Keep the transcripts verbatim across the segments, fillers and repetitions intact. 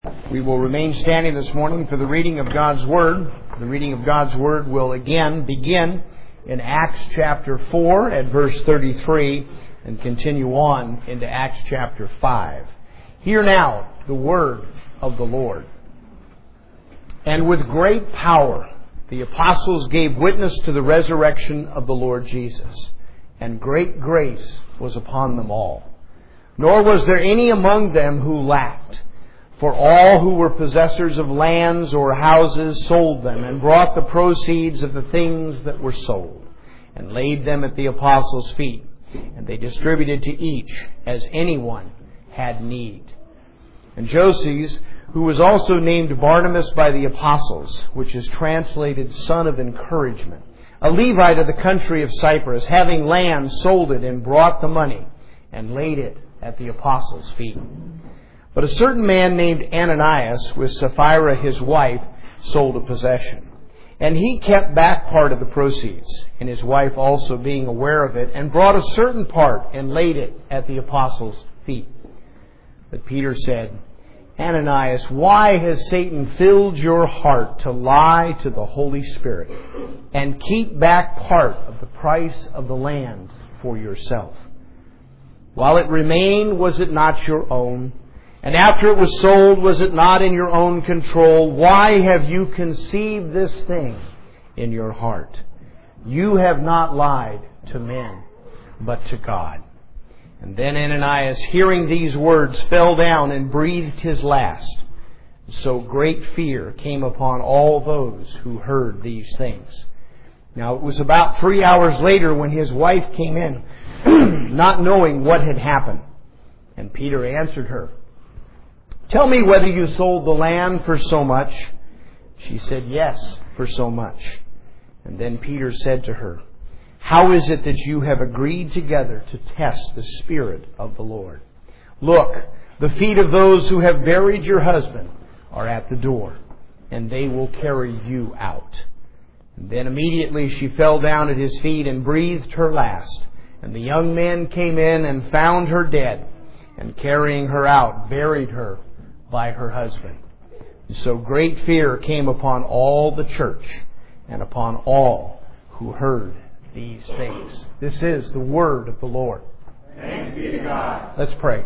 We will remain standing this morning for the reading of God's Word. The reading of God's Word will again begin in Acts chapter four at verse thirty-three and continue on into Acts chapter five. Hear now the Word of the Lord. And with great power the apostles gave witness to the resurrection of the Lord Jesus, and great grace was upon them all. Nor was there any among them who lacked. For all who were possessors of lands or houses sold them and brought the proceeds of the things that were sold and laid them at the apostles' feet. And they distributed to each as anyone had need. And Joses, who was also named Barnabas by the apostles, which is translated son of encouragement, a Levite of the country of Cyprus, having land, sold it and brought the money and laid it at the apostles' feet. But a certain man named Ananias, with Sapphira his wife, sold a possession. And he kept back part of the proceeds, and his wife also being aware of it, and brought a certain part and laid it at the apostles' feet. But Peter said, Ananias, why has Satan filled your heart to lie to the Holy Spirit and keep back part of the price of the land for yourself? While it remained, was it not your own? And after it was sold, was it not in your own control? Why have you conceived this thing in your heart? You have not lied to men, but to God. And then Ananias, hearing these words, fell down and breathed his last. So great fear came upon all those who heard these things. Now it was about three hours later when his wife came in, not knowing what had happened. And Peter answered her, Tell me whether you sold the land for so much. She said, Yes, for so much. And then Peter said to her, How is it that you have agreed together to test the Spirit of the Lord? Look, the feet of those who have buried your husband are at the door, and they will carry you out. And then immediately she fell down at his feet and breathed her last. And the young men came in and found her dead, and carrying her out, buried her by her husband. And so great fear came upon all the church and upon all who heard these things. This is the word of the Lord. Thanks be to God. Let's pray.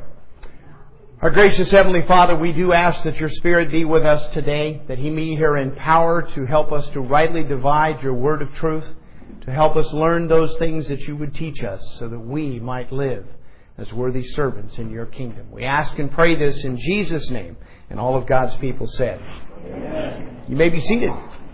Our gracious Heavenly Father, we do ask that your Spirit be with us today, that He be here in power to help us to rightly divide your word of truth, to help us learn those things that you would teach us so that we might live as worthy servants in your kingdom. We ask and pray this in Jesus' name. And all of God's people said, Amen. You may be seated.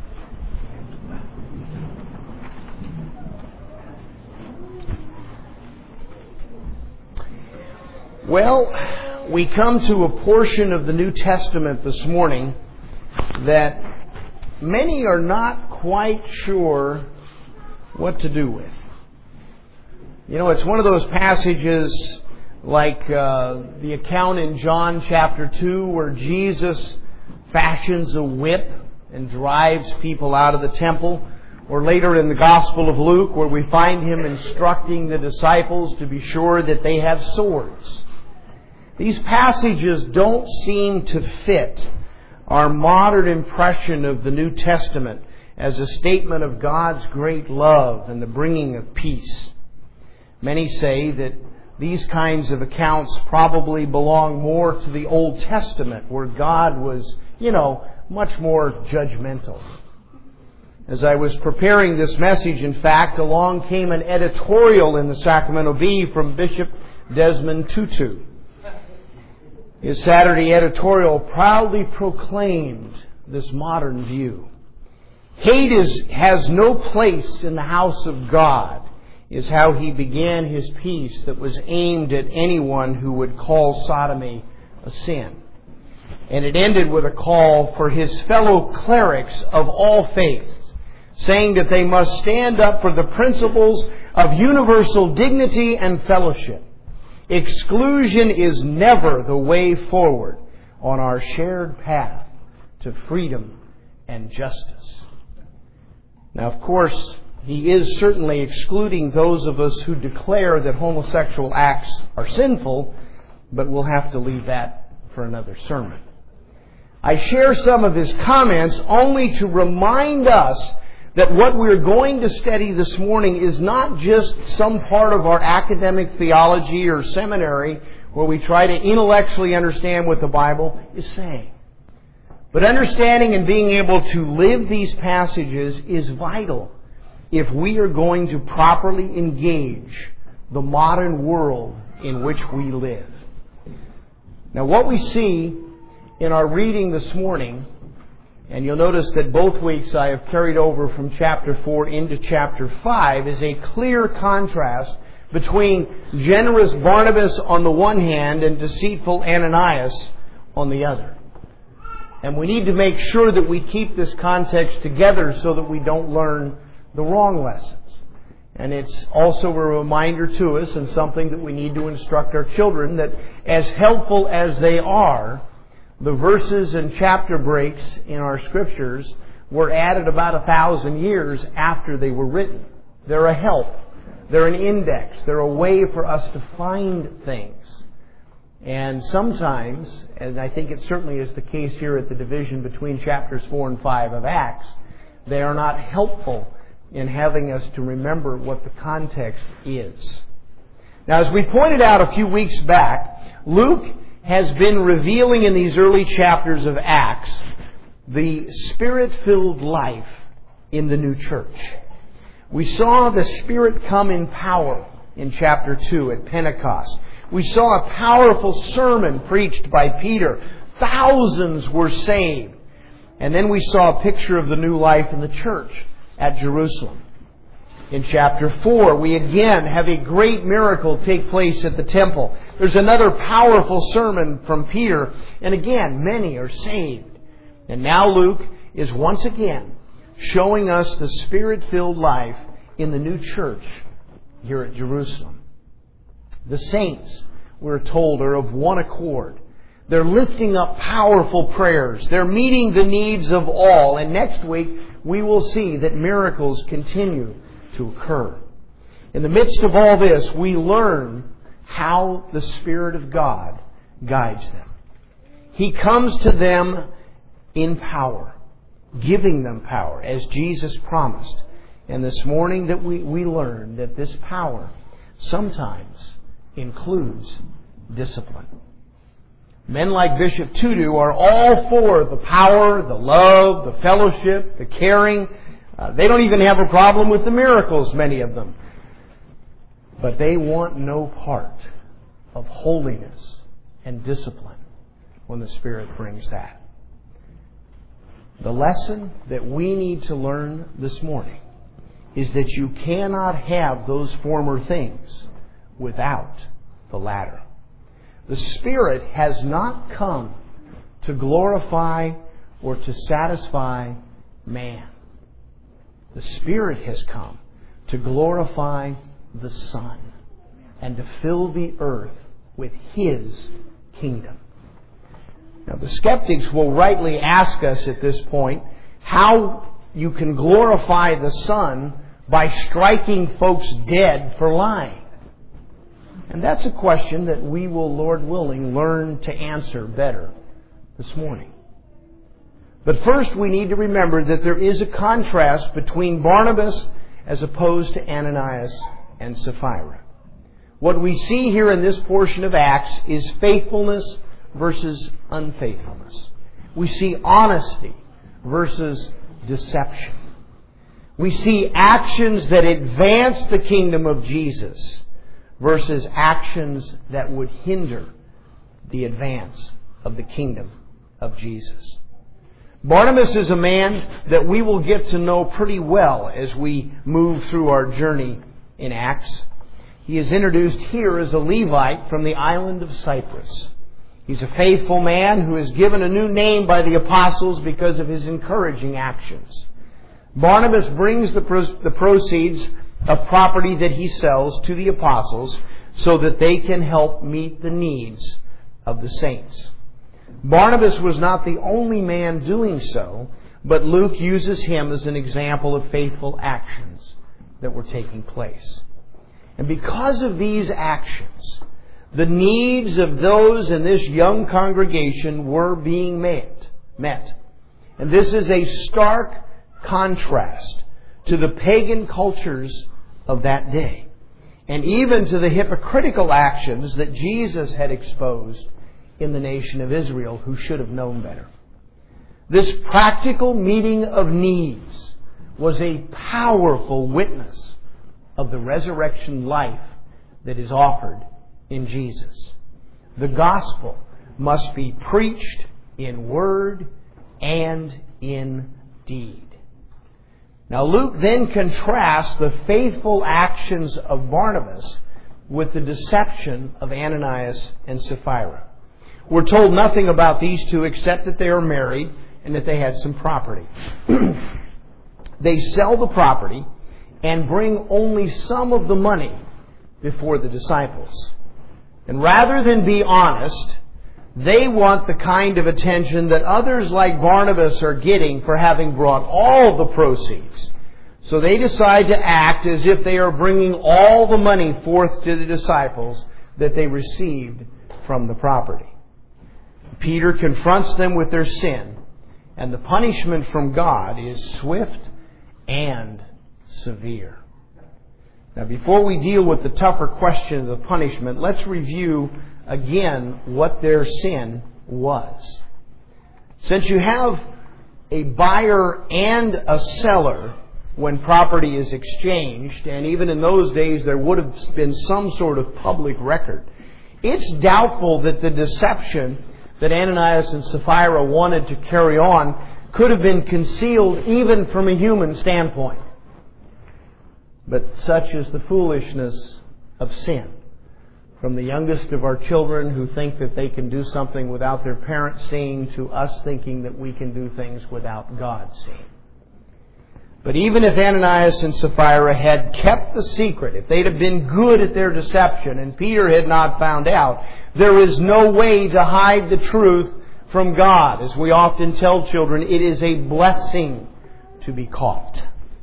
Well, we come to a portion of the New Testament this morning that many are not quite sure what to do with. You know, it's one of those passages like uh, the account in John chapter two where Jesus fashions a whip and drives people out of the temple. Or later in the Gospel of Luke where we find Him instructing the disciples to be sure that they have swords. These passages don't seem to fit our modern impression of the New Testament as a statement of God's great love and the bringing of peace. Many say that these kinds of accounts probably belong more to the Old Testament, where God was, you know, much more judgmental. As I was preparing this message, in fact, along came an editorial in the Sacramento Bee from Bishop Desmond Tutu. His Saturday editorial proudly proclaimed this modern view. Hate is, has no place in the house of God, is how he began his piece that was aimed at anyone who would call sodomy a sin. And it ended with a call for his fellow clerics of all faiths, saying that they must stand up for the principles of universal dignity and fellowship. Exclusion is never the way forward on our shared path to freedom and justice. Now, of course, he is certainly excluding those of us who declare that homosexual acts are sinful, but we'll have to leave that for another sermon. I share some of his comments only to remind us that what we're going to study this morning is not just some part of our academic theology or seminary where we try to intellectually understand what the Bible is saying. But understanding and being able to live these passages is vital if we are going to properly engage the modern world in which we live. Now, what we see in our reading this morning, and you'll notice that both weeks I have carried over from chapter four into chapter five, is a clear contrast between generous Barnabas on the one hand and deceitful Ananias on the other. And we need to make sure that we keep this context together so that we don't learn the wrong lessons. And it's also a reminder to us and something that we need to instruct our children that as helpful as they are, the verses and chapter breaks in our scriptures were added about a thousand years after they were written. They're a help. They're an index. They're a way for us to find things. And sometimes, and I think it certainly is the case here at the division between chapters four and five of Acts, they are not helpful in having us to remember what the context is. Now, as we pointed out a few weeks back, Luke has been revealing in these early chapters of Acts the Spirit-filled life in the new church. We saw the Spirit come in power in chapter two at Pentecost. We saw a powerful sermon preached by Peter. Thousands were saved. And then we saw a picture of the new life in the church at Jerusalem. In chapter four, we again have a great miracle take place at the temple. There's another powerful sermon from Peter, and again, many are saved. And now Luke is once again showing us the Spirit-filled life in the new church here at Jerusalem. The saints, we're told, are of one accord. They're lifting up powerful prayers. They're meeting the needs of all. And next week, we will see that miracles continue to occur. In the midst of all this, we learn how the Spirit of God guides them. He comes to them in power, giving them power, as Jesus promised. And this morning that we, we learn that this power sometimes includes discipline. Men like Bishop Tudu are all for the power, the love, the fellowship, the caring. Uh, they don't even have a problem with the miracles, many of them. But they want no part of holiness and discipline when the Spirit brings that. The lesson that we need to learn this morning is that you cannot have those former things without the latter. The Spirit has not come to glorify or to satisfy man. The Spirit has come to glorify the Son and to fill the earth with His kingdom. Now, the skeptics will rightly ask us at this point how you can glorify the Son by striking folks dead for lying. And that's a question that we will, Lord willing, learn to answer better this morning. But first we need to remember that there is a contrast between Barnabas as opposed to Ananias and Sapphira. What we see here in this portion of Acts is faithfulness versus unfaithfulness. We see honesty versus deception. We see actions that advance the kingdom of Jesus versus actions that would hinder the advance of the kingdom of Jesus. Barnabas is a man that we will get to know pretty well as we move through our journey in Acts. He is introduced here as a Levite from the island of Cyprus. He's a faithful man who is given a new name by the apostles because of his encouraging actions. Barnabas brings the, pro- the proceeds of property that he sells to the apostles so that they can help meet the needs of the saints. Barnabas was not the only man doing so, but Luke uses him as an example of faithful actions that were taking place. And because of these actions, the needs of those in this young congregation were being met. met. And this is a stark contrast to the pagan cultures of that day, and even to the hypocritical actions that Jesus had exposed in the nation of Israel, who should have known better. This practical meeting of needs was a powerful witness of the resurrection life that is offered in Jesus. The gospel must be preached in word and in deed. Now Luke then contrasts the faithful actions of Barnabas with the deception of Ananias and Sapphira. We're told nothing about these two except that they are married and that they had some property. They sell the property and bring only some of the money before the disciples. And rather than be honest, they want the kind of attention that others like Barnabas are getting for having brought all the proceeds. So they decide to act as if they are bringing all the money forth to the disciples that they received from the property. Peter confronts them with their sin, and the punishment from God is swift and severe. Now, before we deal with the tougher question of the punishment, let's review again what their sin was. Since you have a buyer and a seller when property is exchanged, and even in those days there would have been some sort of public record, it's doubtful that the deception that Ananias and Sapphira wanted to carry on could have been concealed even from a human standpoint. But such is the foolishness of sin. From the youngest of our children who think that they can do something without their parents seeing, to us thinking that we can do things without God seeing. But even if Ananias and Sapphira had kept the secret, if they'd have been good at their deception and Peter had not found out, there is no way to hide the truth from God. As we often tell children, it is a blessing to be caught.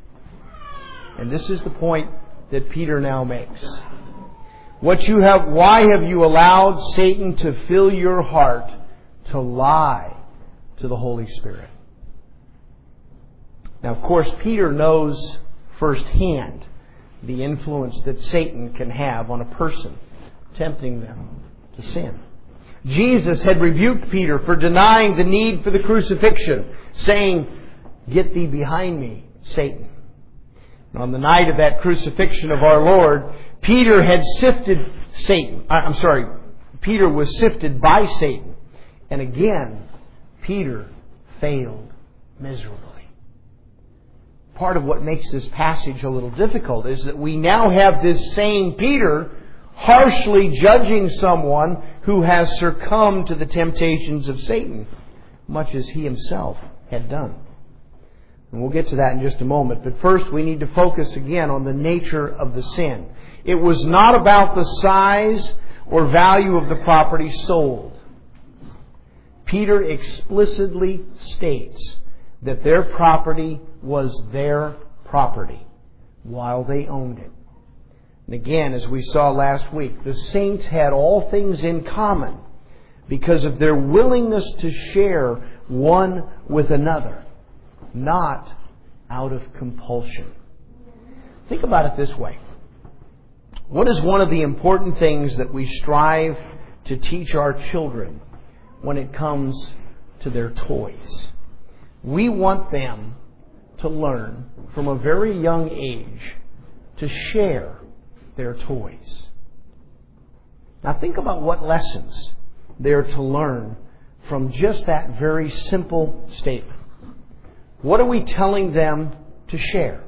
And this is the point that Peter now makes. What you have, why have you allowed Satan to fill your heart to lie to the Holy Spirit? Now, of course, Peter knows firsthand the influence that Satan can have on a person, tempting them to sin. Jesus had rebuked Peter for denying the need for the crucifixion, saying, "Get thee behind me, Satan." And on the night of that crucifixion of our Lord, Peter had sifted Satan. I'm sorry, Peter was sifted by Satan. And again, Peter failed miserably. Part of what makes this passage a little difficult is that we now have this same Peter harshly judging someone who has succumbed to the temptations of Satan, much as he himself had done. And we'll get to that in just a moment. But first we need to focus again on the nature of the sin. It was not about the size or value of the property sold. Peter explicitly states that their property was their property while they owned it. And again, as we saw last week, the saints had all things in common because of their willingness to share one with another, not out of compulsion. Think about it this way. What is one of the important things that we strive to teach our children when it comes to their toys? We want them to learn from a very young age to share their toys. Now think about what lessons they're to learn from just that very simple statement. What are we telling them to share?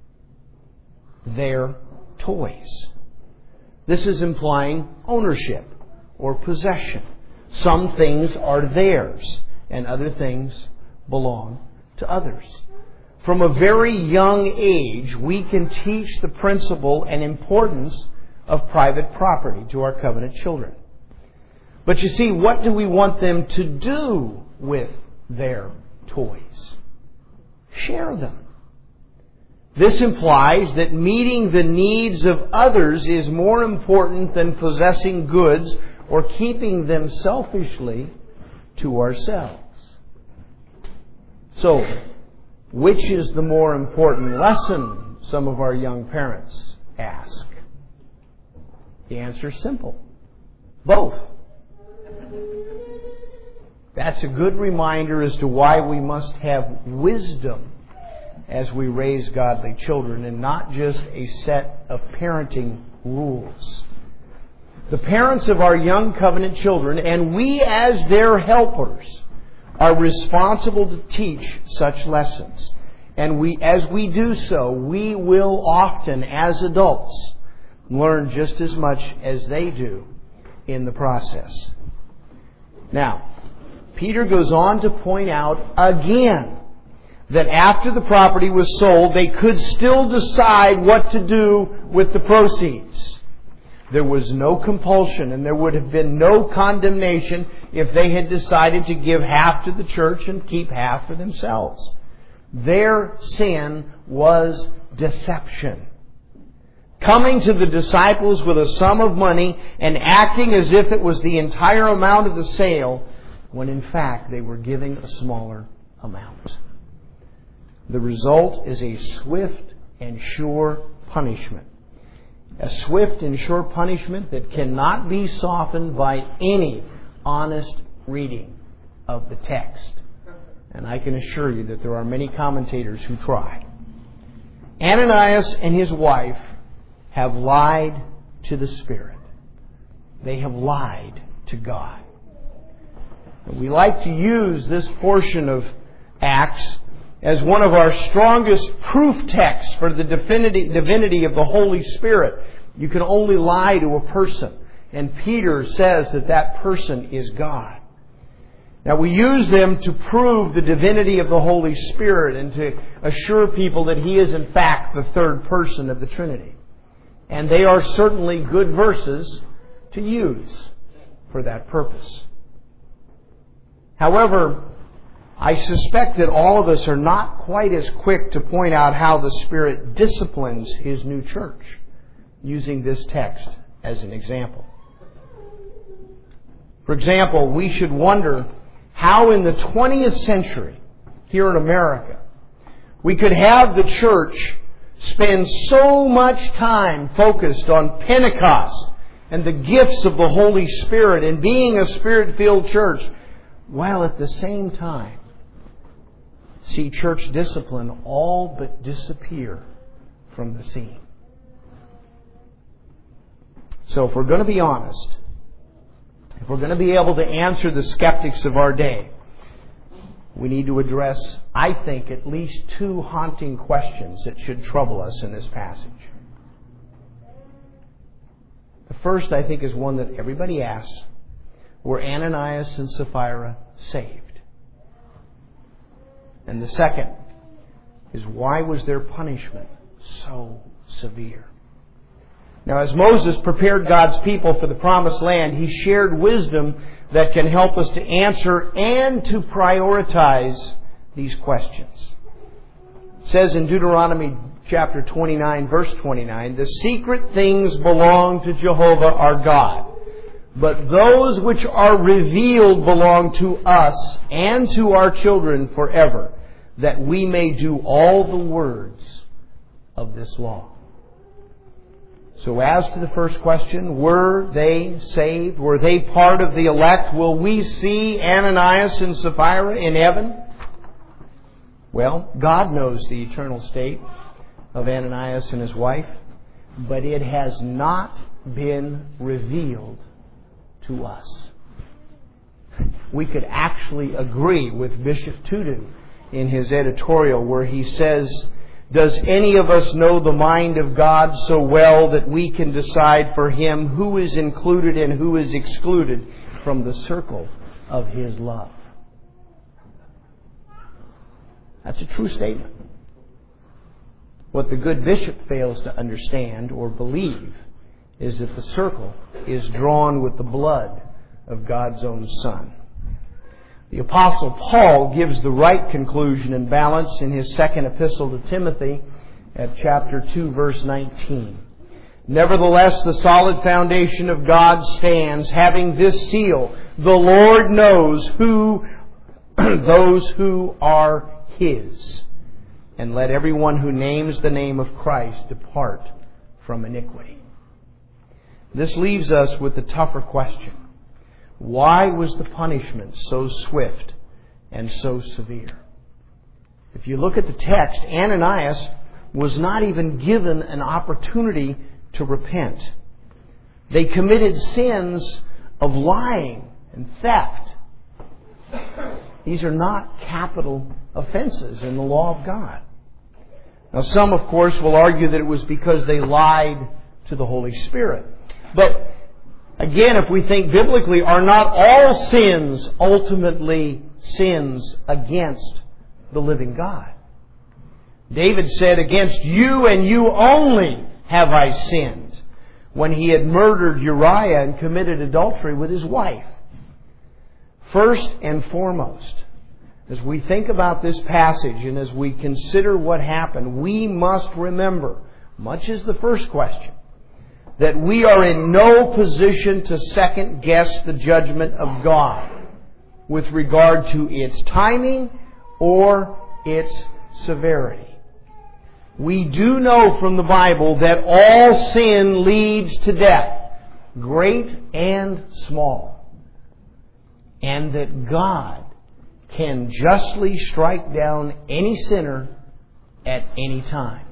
Their toys. This is implying ownership or possession. Some things are theirs and other things belong to others. From a very young age, we can teach the principle and importance of private property to our covenant children. But you see, what do we want them to do with their toys? Share them. This implies that meeting the needs of others is more important than possessing goods or keeping them selfishly to ourselves. So, which is the more important lesson, some of our young parents ask? The answer is simple. Both. That's a good reminder as to why we must have wisdom as we raise godly children and not just a set of parenting rules. The parents of our young covenant children, and we as their helpers, are responsible to teach such lessons. And we, as we do so, we will often, as adults, learn just as much as they do in the process. Now, Peter goes on to point out again that after the property was sold, they could still decide what to do with the proceeds. There was no compulsion, and there would have been no condemnation if they had decided to give half to the church and keep half for themselves. Their sin was deception. Coming to the disciples with a sum of money and acting as if it was the entire amount of the sale, when in fact they were giving a smaller amount. The result is a swift and sure punishment. A swift and sure punishment that cannot be softened by any honest reading of the text. And I can assure you that there are many commentators who try. Ananias and his wife have lied to the Spirit. They have lied to God. And we like to use this portion of Acts as one of our strongest proof texts for the divinity, divinity of the Holy Spirit. You can only lie to a person. And Peter says that that person is God. Now we use them to prove the divinity of the Holy Spirit and to assure people that He is in fact the third person of the Trinity. And they are certainly good verses to use for that purpose. However, I suspect that all of us are not quite as quick to point out how the Spirit disciplines His new church, using this text as an example. For example, we should wonder how in the twentieth century, here in America, we could have the church spend so much time focused on Pentecost and the gifts of the Holy Spirit and being a Spirit-filled church, while at the same time see church discipline all but disappear from the scene. So if we're going to be honest, if we're going to be able to answer the skeptics of our day, we need to address, I think, at least two haunting questions that should trouble us in this passage. The first, I think, is one that everybody asks. Were Ananias and Sapphira saved? And the second is, why was their punishment so severe? Now, as Moses prepared God's people for the promised land, he shared wisdom that can help us to answer and to prioritize these questions. It says in Deuteronomy chapter twenty-nine, verse twenty-nine, "The secret things belong to Jehovah our God, but those which are revealed belong to us and to our children forever, that we may do all the words of this law." So as to the first question, were they saved? Were they part of the elect? Will we see Ananias and Sapphira in heaven? Well, God knows the eternal state of Ananias and his wife, but it has not been revealed to us. We could actually agree with Bishop Tudu in his editorial where he says, "Does any of us know the mind of God so well that we can decide for Him who is included and who is excluded from the circle of His love?" That's a true statement. What the good bishop fails to understand or believe is that the circle is drawn with the blood of God's own Son. The Apostle Paul gives the right conclusion and balance in his second epistle to Timothy at chapter two, verse nineteen. "Nevertheless, the solid foundation of God stands, having this seal: the Lord knows who those who are His. And let everyone who names the name of Christ depart from iniquity. This leaves us with the tougher question. Why was the punishment so swift and so severe? If you look at the text, Ananias was not even given an opportunity to repent. They committed sins of lying and theft. These are not capital offenses in the law of God. Now, some, of course, will argue that it was because they lied to the Holy Spirit. But, again, if we think biblically, are not all sins ultimately sins against the living God? David said, "Against you and you only have I sinned," when he had murdered Uriah and committed adultery with his wife. First and foremost, as we think about this passage and as we consider what happened, we must remember, much as the first question, that we are in no position to second guess the judgment of God with regard to its timing or its severity. We do know from the Bible that all sin leads to death, great and small, and that God can justly strike down any sinner at any time.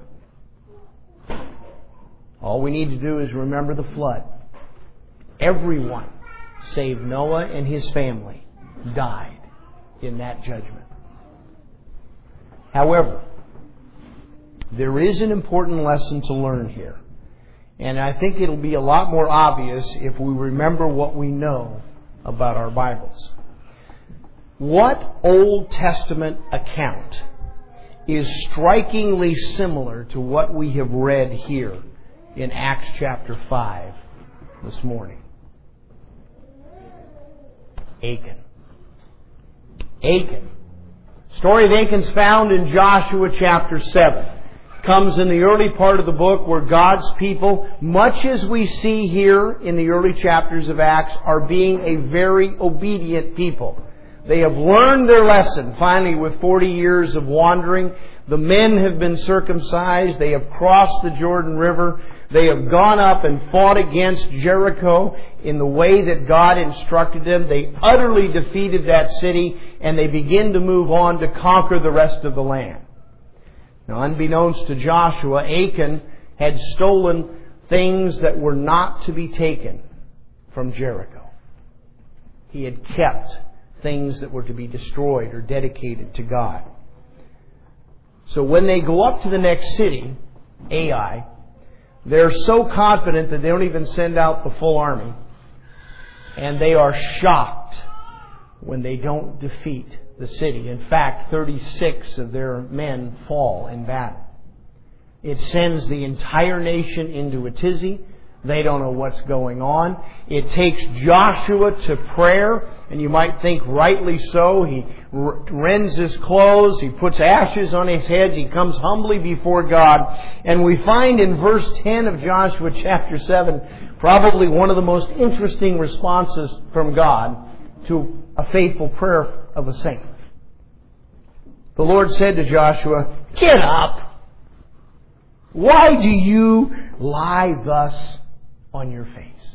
All we need to do is remember the flood. Everyone, save Noah and his family, died in that judgment. However, there is an important lesson to learn here. And I think it'll be a lot more obvious if we remember what we know about our Bibles. What Old Testament account is strikingly similar to what we have read here in Acts chapter five this morning? Achan. Achan. The story of Achan is found in Joshua chapter seven. Comes in the early part of the book where God's people, much as we see here in the early chapters of Acts, are being a very obedient people. They have learned their lesson, finally, with forty years of wandering. The men have been circumcised. They have crossed the Jordan River. They have gone up and fought against Jericho in the way that God instructed them. They utterly defeated that city, and they begin to move on to conquer the rest of the land. Now, unbeknownst to Joshua, Achan had stolen things that were not to be taken from Jericho. He had kept things that were to be destroyed or dedicated to God. So when they go up to the next city, Ai, they're so confident that they don't even send out the full army. And they are shocked when they don't defeat the city. In fact, thirty-six of their men fall in battle. It sends the entire nation into a tizzy. They don't know what's going on. It takes Joshua to prayer, and you might think rightly so. He rends his clothes, he puts ashes on his head, he comes humbly before God. And we find in verse ten of Joshua chapter seven, probably one of the most interesting responses from God to a faithful prayer of a saint. The Lord said to Joshua, "Get up! Why do you lie thus on your face?"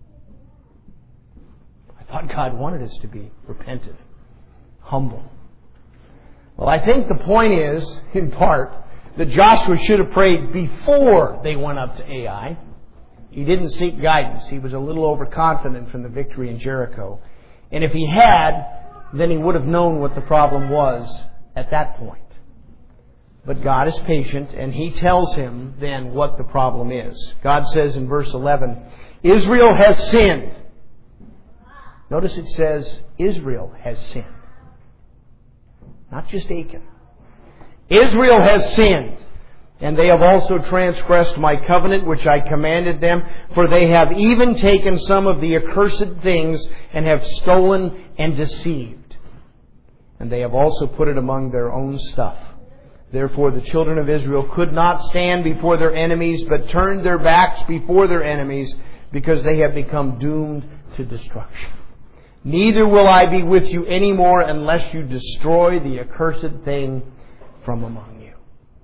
I thought God wanted us to be repentant, humble. Well, I think the point is, in part, that Joshua should have prayed before they went up to Ai. He didn't seek guidance. He was a little overconfident from the victory in Jericho. And if he had, then he would have known what the problem was at that point. But God is patient, and He tells him then what the problem is. God says in verse eleven, Israel has sinned. Notice it says, Israel has sinned. Not just Achan. Israel has sinned, and they have also transgressed my covenant which I commanded them, for they have even taken some of the accursed things and have stolen and deceived. And they have also put it among their own stuff. Therefore the children of Israel could not stand before their enemies, but turned their backs before their enemies, because they have become doomed to destruction. Neither will I be with you any more unless you destroy the accursed thing from among you.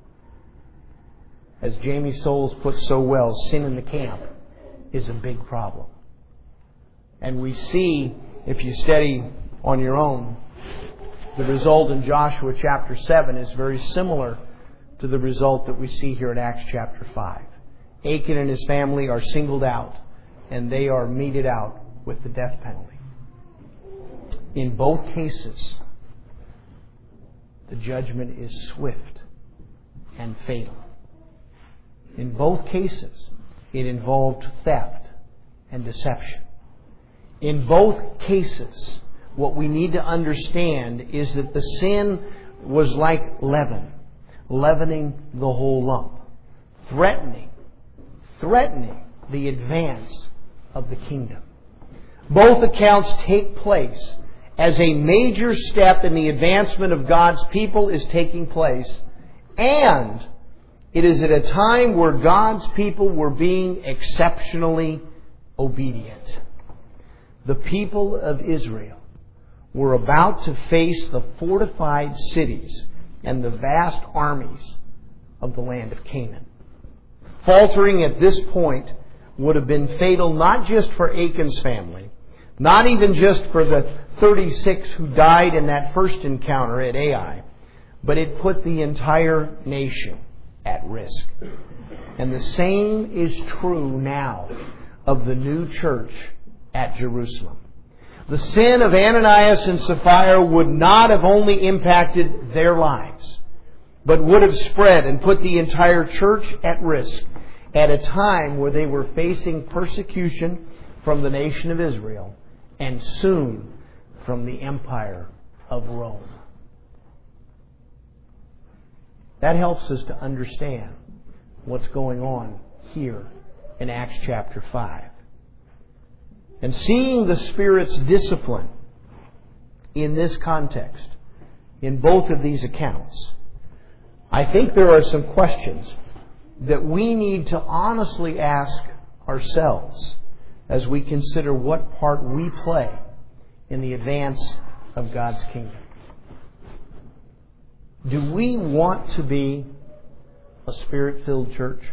As Jamie Souls put so well, sin in the camp is a big problem. And we see, if you study on your own, the result in Joshua chapter seven is very similar to the result that we see here in Acts chapter five. Achan and his family are singled out, and they are meted out with the death penalty. In both cases, the judgment is swift and fatal. In both cases, it involved theft and deception. In both cases, what we need to understand is that the sin was like leaven, leavening the whole lump, threatening, threatening the advance of the kingdom. Both accounts take place as a major step in the advancement of God's people is taking place, and it is at a time where God's people were being exceptionally obedient. The people of Israel were about to face the fortified cities and the vast armies of the land of Canaan. Faltering at this point would have been fatal not just for Achan's family, not even just for the thirty-six who died in that first encounter at Ai, but it put the entire nation at risk. And the same is true now of the new church at Jerusalem. The sin of Ananias and Sapphira would not have only impacted their lives, but would have spread and put the entire church at risk at a time where they were facing persecution from the nation of Israel and soon from the empire of Rome. That helps us to understand what's going on here in Acts chapter five. And seeing the Spirit's discipline in this context, in both of these accounts, I think there are some questions that we need to honestly ask ourselves as we consider what part we play in the advance of God's kingdom. Do we want to be a Spirit-filled church?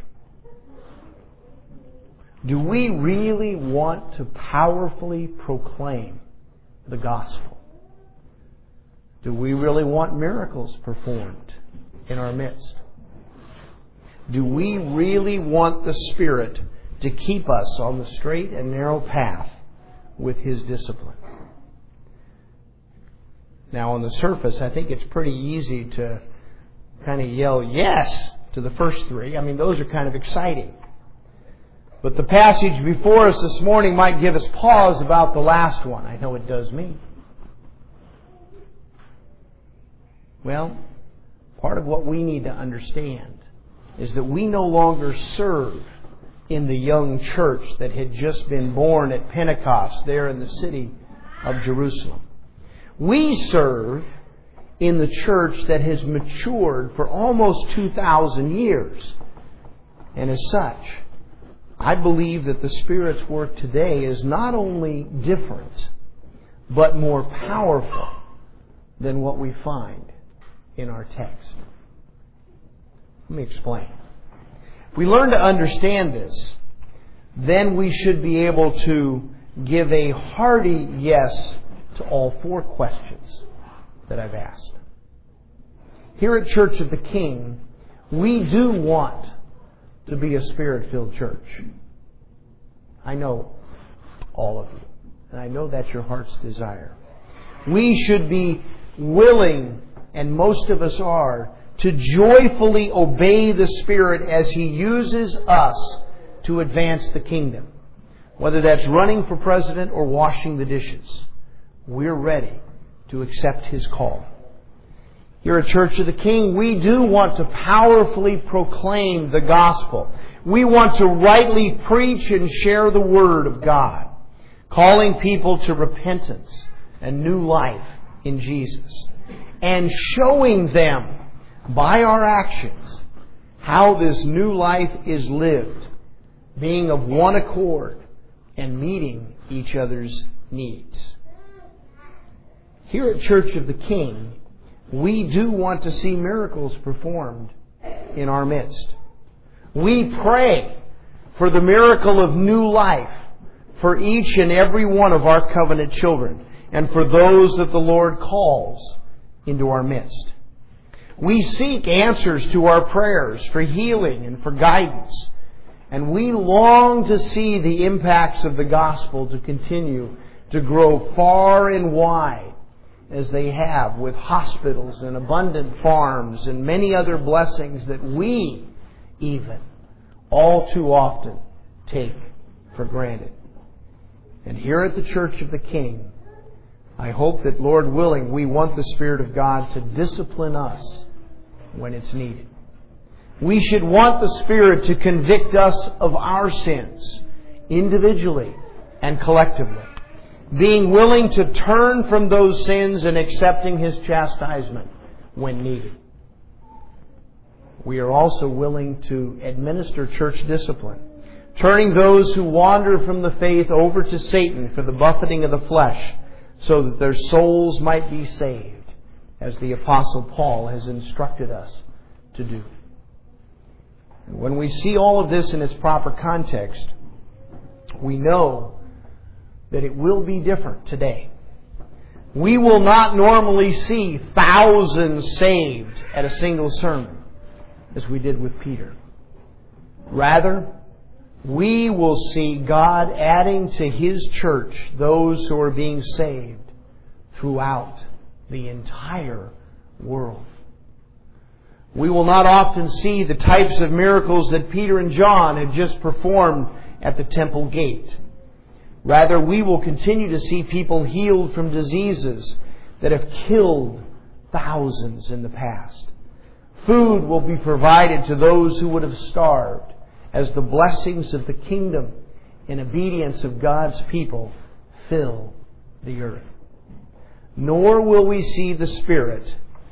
Do we really want to powerfully proclaim the gospel? Do we really want miracles performed in our midst? Do we really want the Spirit to keep us on the straight and narrow path with His discipline? Now, on the surface, I think it's pretty easy to kind of yell yes to the first three. I mean, those are kind of exciting. But the passage before us this morning might give us pause about the last one. I know it does me. Well, part of what we need to understand is that we no longer serve in the young church that had just been born at Pentecost there in the city of Jerusalem. We serve in the church that has matured for almost two thousand years. And as such, I believe that the Spirit's work today is not only different, but more powerful than what we find in our text. Let me explain. If we learn to understand this, then we should be able to give a hearty yes to all four questions that I've asked. Here at Church of the King, we do want to be a Spirit-filled church. I know all of you, and I know that's your heart's desire. We should be willing, and most of us are, to joyfully obey the Spirit as He uses us to advance the kingdom. Whether that's running for president or washing the dishes, we're ready to accept His call. Here at Church of the King, we do want to powerfully proclaim the gospel. We want to rightly preach and share the Word of God, calling people to repentance and new life in Jesus, and showing them by our actions how this new life is lived, being of one accord and meeting each other's needs. Here at Church of the King, we do want to see miracles performed in our midst. We pray for the miracle of new life for each and every one of our covenant children and for those that the Lord calls into our midst. We seek answers to our prayers for healing and for guidance. And we long to see the impacts of the gospel to continue to grow far and wide as they have with hospitals and abundant farms and many other blessings that we even all too often take for granted. And here at the Church of the King, I hope that, Lord willing, we want the Spirit of God to discipline us when it's needed. We should want the Spirit to convict us of our sins, individually and collectively, being willing to turn from those sins and accepting His chastisement when needed. We are also willing to administer church discipline, turning those who wander from the faith over to Satan for the buffeting of the flesh, so that their souls might be saved, as the Apostle Paul has instructed us to do. And when we see all of this in its proper context, we know that it will be different today. We will not normally see thousands saved at a single sermon, as we did with Peter. Rather, we will see God adding to His church those who are being saved throughout the entire world. We will not often see the types of miracles that Peter and John had just performed at the temple gate. Rather, we will continue to see people healed from diseases that have killed thousands in the past. Food will be provided to those who would have starved, as the blessings of the kingdom and obedience of God's people fill the earth. Nor will we see the Spirit,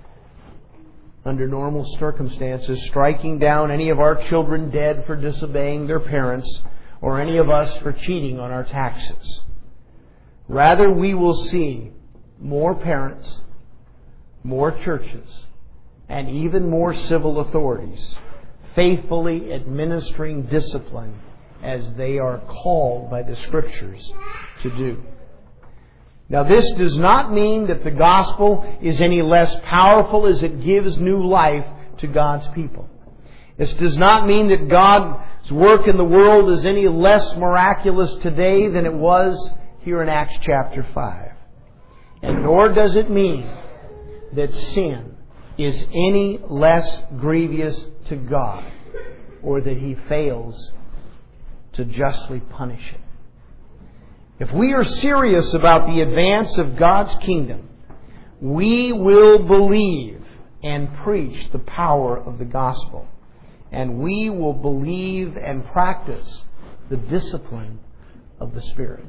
under normal circumstances, striking down any of our children dead for disobeying their parents, or any of us for cheating on our taxes. Rather, we will see more parents, more churches, and even more civil authorities faithfully administering discipline as they are called by the Scriptures to do. Now, this does not mean that the gospel is any less powerful as it gives new life to God's people. This does not mean that God's work in the world is any less miraculous today than it was here in Acts chapter five. And nor does it mean that sin is any less grievous to God, or that He fails to justly punish it. If we are serious about the advance of God's kingdom, we will believe and preach the power of the gospel. And we will believe and practice the discipline of the Spirit.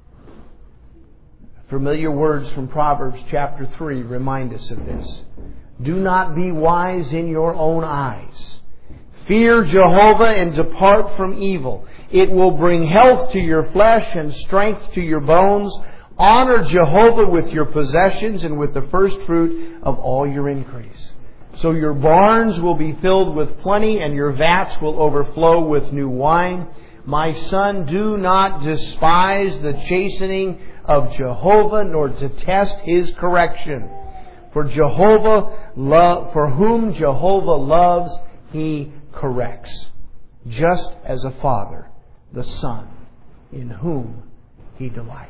Familiar words from Proverbs chapter three remind us of this. Do not be wise in your own eyes. Fear Jehovah and depart from evil. It will bring health to your flesh and strength to your bones. Honor Jehovah with your possessions and with the first fruit of all your increase. So your barns will be filled with plenty and your vats will overflow with new wine. My son, do not despise the chastening of Jehovah, nor detest His correction. For Jehovah, lo- for whom Jehovah loves, He corrects, just as a father the son in whom He delights.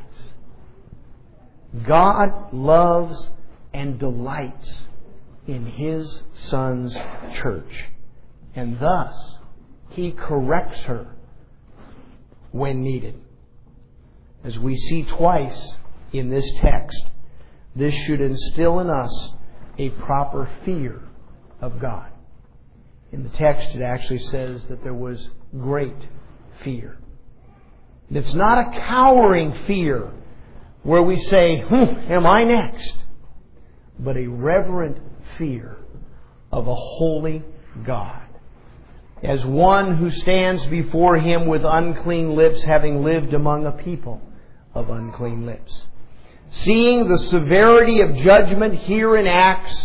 God loves and delights in His Son's church, and thus He corrects her when needed. As we see twice in this text, this should instill in us a proper fear of God. In the text, it actually says that there was great fear. And it's not a cowering fear where we say, hmm, am I next? But a reverent fear of a holy God. As one who stands before Him with unclean lips, having lived among a people of unclean lips. Seeing the severity of judgment here in Acts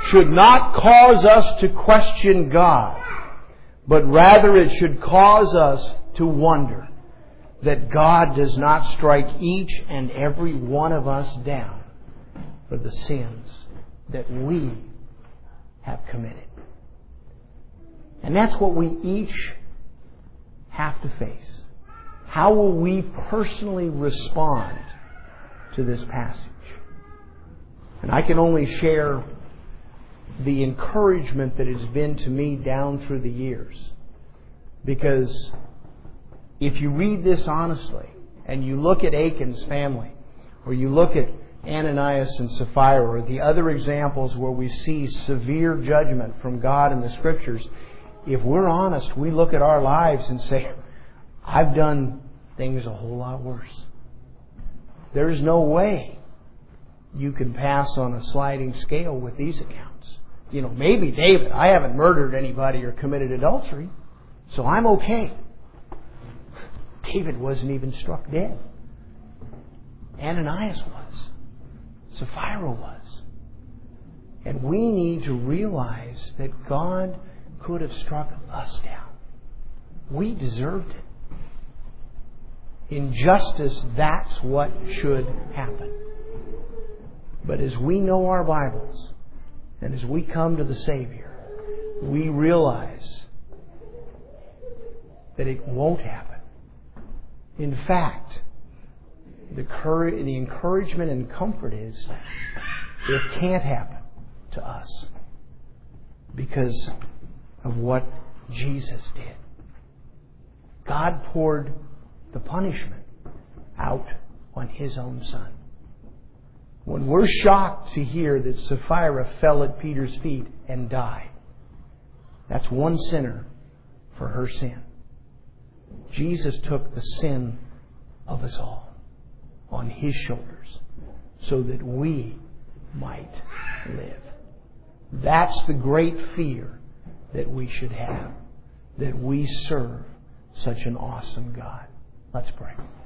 should not cause us to question God, but rather it should cause us to wonder that God does not strike each and every one of us down for the sins that we have committed. And that's what we each have to face. How will we personally respond to this passage? And I can only share the encouragement that has been to me down through the years. Because if you read this honestly, and you look at Achan's family, or you look at Ananias and Sapphira, or the other examples where we see severe judgment from God in the Scriptures, if we're honest, we look at our lives and say, I've done things a whole lot worse. There's no way you can pass on a sliding scale with these accounts. You know, maybe David, I haven't murdered anybody or committed adultery, so I'm okay. David wasn't even struck dead. Ananias was. Sapphira was. And we need to realize that God could have struck us down. We deserved it. In justice, that's what should happen. But as we know our Bibles, and as we come to the Savior, we realize that it won't happen. In fact, the courage, the encouragement and comfort is it can't happen to us because of what Jesus did. God poured the punishment out on His own Son. When we're shocked to hear that Sapphira fell at Peter's feet and died, that's one sinner for her sin. Jesus took the sin of us all on His shoulders so that we might live. That's the great fear that we should have, that we serve such an awesome God. Let's pray.